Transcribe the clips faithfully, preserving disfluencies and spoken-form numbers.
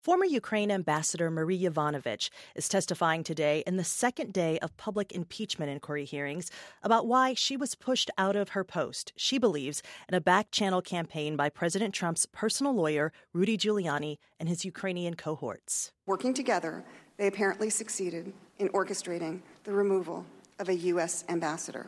Former Ukraine Ambassador Marie Yovanovitch is testifying today in the second day of public impeachment inquiry hearings about why she was pushed out of her post, she believes, in a back-channel campaign by President Trump's personal lawyer, Rudy Giuliani, and his Ukrainian cohorts. Working together, they apparently succeeded in orchestrating the removal of a U S ambassador.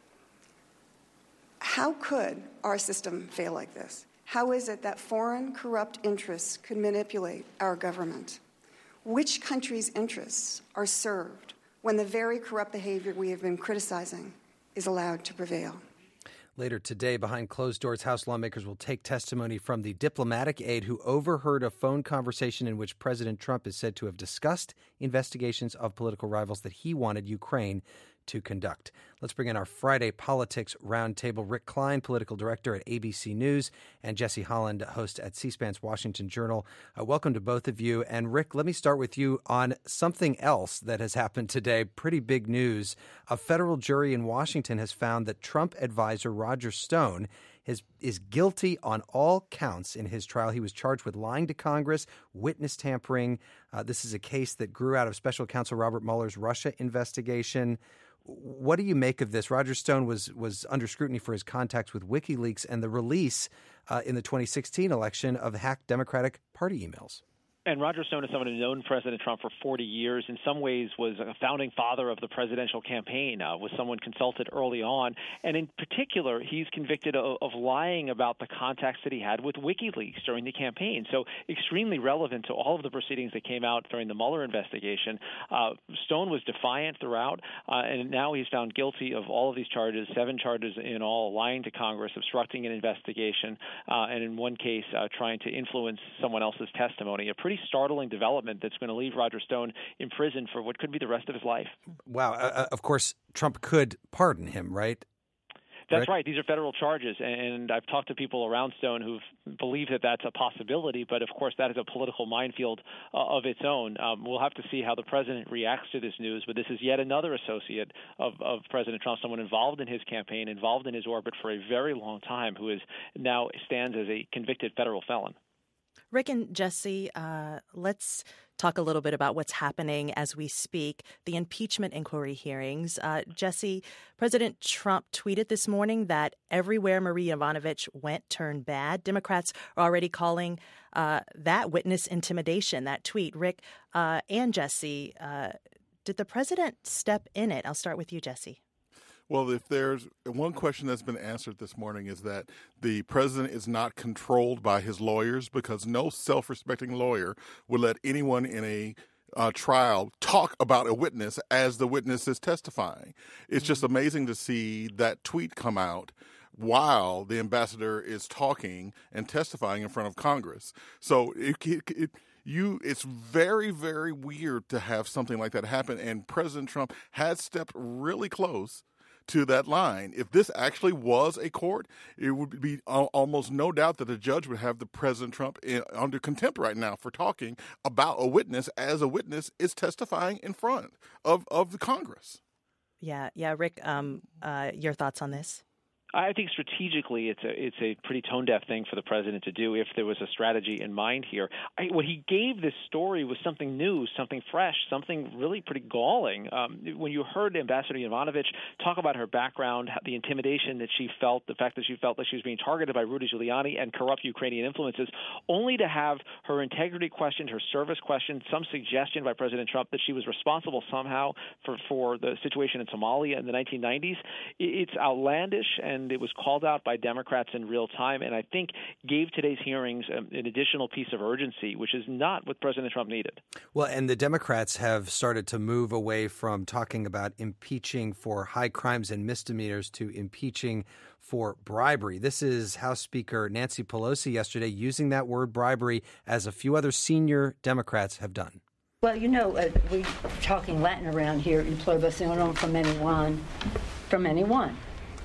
How could our system fail like this? How is it that foreign corrupt interests could manipulate our government? Which countries' interests are served when the very corrupt behavior we have been criticizing is allowed to prevail? Later today, behind closed doors, House lawmakers will take testimony from the diplomatic aide who overheard a phone conversation in which President Trump is said to have discussed investigations of political rivals that he wanted Ukraine to conduct. Let's bring in our Friday Politics Roundtable. Rick Klein, political director at A B C News, and Jesse Holland, host at C-SPAN's Washington Journal. Uh, welcome to both of you. And Rick, let me start with you on something else that has happened today. Pretty big news. A federal jury in Washington has found that Trump advisor Roger Stone is, is guilty on all counts in his trial. He was charged with lying to Congress, witness tampering. Uh, this is a case that grew out of special counsel Robert Mueller's Russia investigation. What do you make of this? Roger Stone was was under scrutiny for his contacts with WikiLeaks and the release uh, in the twenty sixteen election of hacked Democratic Party emails. And Roger Stone is someone who's known President Trump for forty years, in some ways was a founding father of the presidential campaign, uh, was someone consulted early on. And in particular, he's convicted of, of lying about the contacts that he had with WikiLeaks during the campaign. So extremely relevant to all of the proceedings that came out during the Mueller investigation. Uh, Stone was defiant throughout, uh, and now he's found guilty of all of these charges, seven charges in all, lying to Congress, obstructing an investigation, uh, and in one case, uh, trying to influence someone else's testimony. A pretty startling development that's going to leave Roger Stone in prison for what could be the rest of his life. Wow. Uh, of course, Trump could pardon him, right? That's right. right. These are federal charges, and I've talked to people around Stone who believe that that's a possibility, but of course that is a political minefield uh, of its own. Um, we'll have to see how the president reacts to this news, but this is yet another associate of, of President Trump, someone involved in his campaign, involved in his orbit for a very long time, who is now stands as a convicted federal felon. Rick and Jesse, uh, let's talk a little bit about what's happening as we speak, the impeachment inquiry hearings. Uh, Jesse, President Trump tweeted this morning that everywhere Marie Yovanovitch went turned bad. Democrats are already calling uh, that witness intimidation, that tweet. Rick uh, and Jesse, uh, did the president step in it? I'll start with you, Jesse. Well, if there's one question that's been answered this morning is that the president is not controlled by his lawyers, because no self-respecting lawyer would let anyone in a uh, trial talk about a witness as the witness is testifying. It's just amazing to see that tweet come out while the ambassador is talking and testifying in front of Congress. So it, it, it You, it's very, very weird to have something like that happen, and President Trump has stepped really close to that line. If this actually was a court, it would be almost no doubt that the judge would have the President Trump in, under contempt right now for talking about a witness as a witness is testifying in front of, of the Congress. Yeah, yeah, Rick, um, uh, your thoughts on this? I think strategically it's a it's a pretty tone-deaf thing for the president to do if there was a strategy in mind here. I, what he gave this story was something new, something fresh, something really pretty galling. Um, when you heard Ambassador Yovanovitch talk about her background, the intimidation that she felt, the fact that she felt that she was being targeted by Rudy Giuliani and corrupt Ukrainian influences, only to have her integrity questioned, her service questioned, some suggestion by President Trump that she was responsible somehow for, for the situation in Somalia in the nineteen nineties, it's outlandish, and it was called out by Democrats in real time, and I think gave today's hearings um, an additional piece of urgency, which is not what President Trump needed. Well, and the Democrats have started to move away from talking about impeaching for high crimes and misdemeanors to impeaching for bribery. This is House Speaker Nancy Pelosi yesterday using that word bribery, as a few other senior Democrats have done. Well, you know, uh, we're talking Latin around here, in pluribus from anyone, from anyone.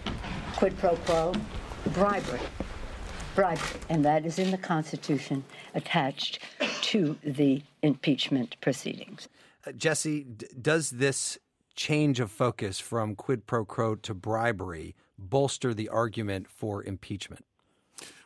Quid pro quo, bribery, bribery, and that is in the Constitution attached to the impeachment proceedings. Uh, Jesse, d- does this change of focus from quid pro quo to bribery bolster the argument for impeachment?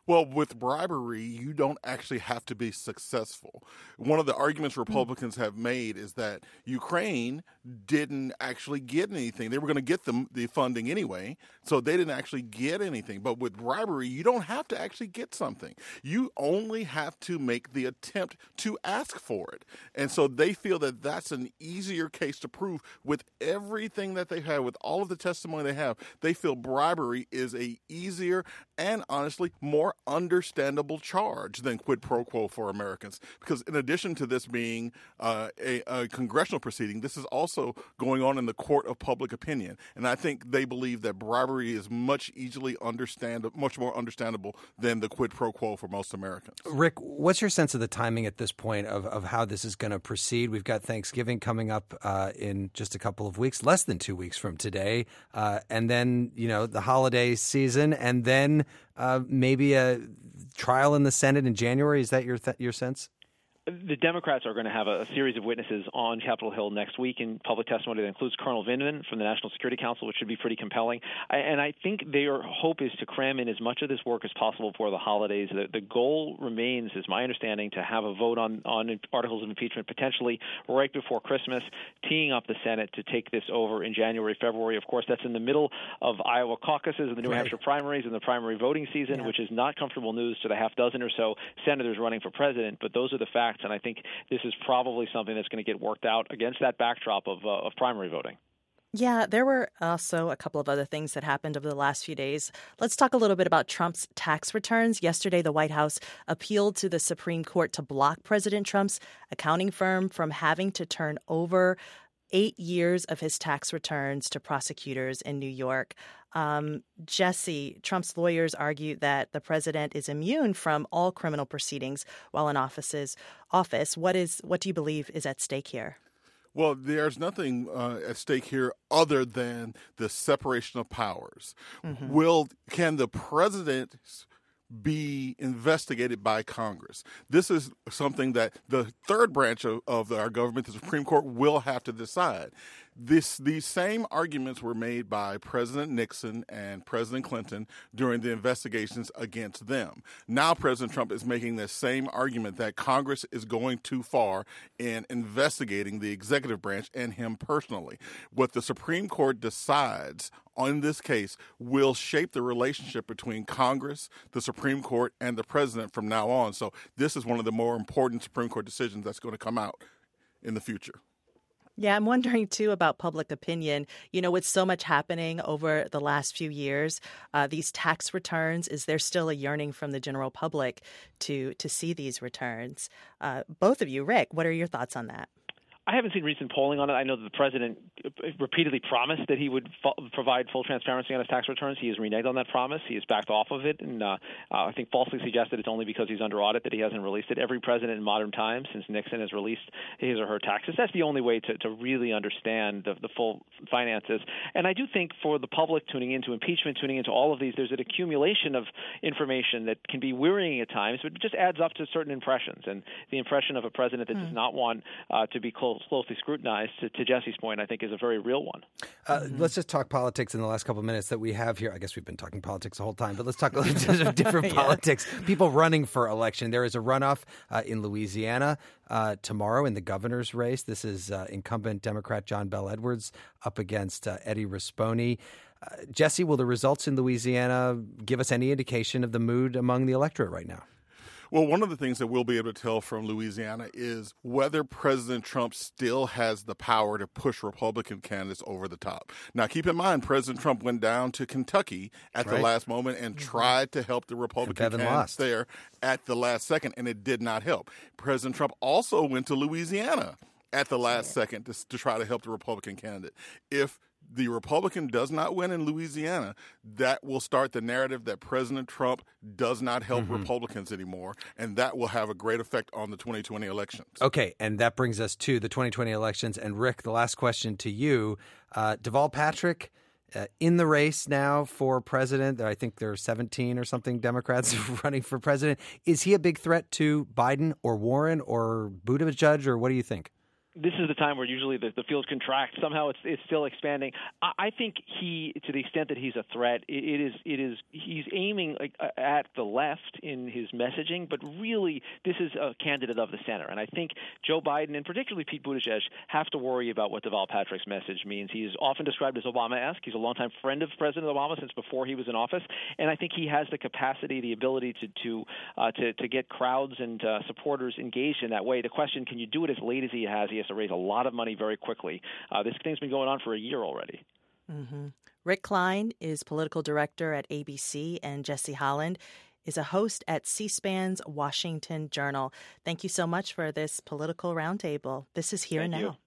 Well, with bribery, you don't actually have to be successful. One of the arguments Republicans have made is that Ukraine didn't actually get anything. They were going to get them the funding anyway, so they didn't actually get anything. But with bribery, you don't have to actually get something. You only have to make the attempt to ask for it. And so they feel that that's an easier case to prove with everything that they have, with all of the testimony they have. They feel bribery is a easier and honestly more understandable charge than quid pro quo for Americans. Because in addition to this being uh, a, a congressional proceeding, this is also going on in the court of public opinion. And I think they believe that bribery is much easily understand, much more understandable than the quid pro quo for most Americans. Rick, what's your sense of the timing at this point of, of how this is going to proceed? We've got Thanksgiving coming up uh, in just a couple of weeks, less than two weeks from today. Uh, and then, you know, the holiday season, and then uh, maybe a trial in the Senate in January. Is that your th- your sense? The Democrats are going to have a, a series of witnesses on Capitol Hill next week in public testimony that includes Colonel Vindman from the National Security Council, which should be pretty compelling. I, and I think their hope is to cram in as much of this work as possible for the holidays. The, the goal remains, is my understanding, to have a vote on, on articles of impeachment potentially right before Christmas, teeing up the Senate to take this over in January, February. Of course, that's in the middle of Iowa caucuses and the New right. Hampshire primaries and the primary voting season, yeah. which is not comfortable news to the half dozen or so senators running for president. But those are the facts. And I think this is probably something that's going to get worked out against that backdrop of, uh, of primary voting. Yeah, there were also a couple of other things that happened over the last few days. Let's talk a little bit about Trump's tax returns. Yesterday, the White House appealed to the Supreme Court to block President Trump's accounting firm from having to turn over eight years of his tax returns to prosecutors in New York. Um, Jesse, Trump's lawyers argue that the president is immune from all criminal proceedings while in offices, office. What is what do you believe is at stake here? Well, there's nothing uh, at stake here other than the separation of powers. Mm-hmm. Will can the president be investigated by Congress? This is something that the third branch of, of our government, the Supreme Court, will have to decide. This, these same arguments were made by President Nixon and President Clinton during the investigations against them. Now President Trump is making the same argument that Congress is going too far in investigating the executive branch and him personally. What the Supreme Court decides on this case will shape the relationship between Congress, the Supreme Court, and the president from now on. So this is one of the more important Supreme Court decisions that's going to come out in the future. Yeah, I'm wondering, too, about public opinion. You know, with so much happening over the last few years, uh, these tax returns, is there still a yearning from the general public to to see these returns? Uh, both of you, Rick, what are your thoughts on that? I haven't seen recent polling on it. I know that the president repeatedly promised that he would fo- provide full transparency on his tax returns. He has reneged on that promise. He has backed off of it, and uh, uh, I think falsely suggested it's only because he's under audit that he hasn't released it. Every president in modern times since Nixon has released his or her taxes. That's the only way to, to really understand the, the full finances. And I do think for the public tuning into impeachment, tuning into all of these, there's an accumulation of information that can be wearying at times, but it just adds up to certain impressions. And the impression of a president that mm. does not want uh, to be close closely scrutinized, to, to Jesse's point, I think is a very real one. Uh, mm-hmm. Let's just talk politics in the last couple of minutes that we have here. I guess we've been talking politics the whole time, but let's talk a little bit of different yeah. politics. People running for election. There is a runoff uh, in Louisiana uh, tomorrow in the governor's race. This is uh, incumbent Democrat John Bel Edwards up against uh, Eddie Rispone. Uh, Jesse, will the results in Louisiana give us any indication of the mood among the electorate right now? Well, one of the things that we'll be able to tell from Louisiana is whether President Trump still has the power to push Republican candidates over the top. Now, keep in mind, President Trump went down to Kentucky at right. the last moment and mm-hmm. tried to help the Republican candidates lost. there at the last second, and it did not help. President Trump also went to Louisiana at the last second to, to try to help the Republican candidate. If the Republican does not win in Louisiana, that will start the narrative that President Trump does not help mm-hmm. Republicans anymore, and that will have a great effect on the twenty twenty elections. Okay, and that brings us to the twenty twenty elections. And Rick, the last question to you. Uh, Deval Patrick uh, in the race now for president. I think there are seventeen or something Democrats running for president. Is he a big threat to Biden or Warren or Buttigieg, or what do you think? this is the time where usually the, the field contracts. Somehow it's it's still expanding. I, I think he, to the extent that he's a threat, it, it is it is he's aiming like, at the left in his messaging, but really this is a candidate of the center. And I think Joe Biden and particularly Pete Buttigieg have to worry about what Deval Patrick's message means. He's often described as Obama-esque. He's a longtime friend of President Obama since before he was in office, and I think he has the capacity, the ability to to uh, to, to get crowds and uh, supporters engaged in that way. The question, can you do it as late as he has? He has to raise a lot of money very quickly. Uh, this thing's been going on for a year already. Mm-hmm. Rick Klein is political director at A B C, and Jesse Holland is a host at C-SPAN's Washington Journal. Thank you so much for this political roundtable. This is Here Thank and you. Now.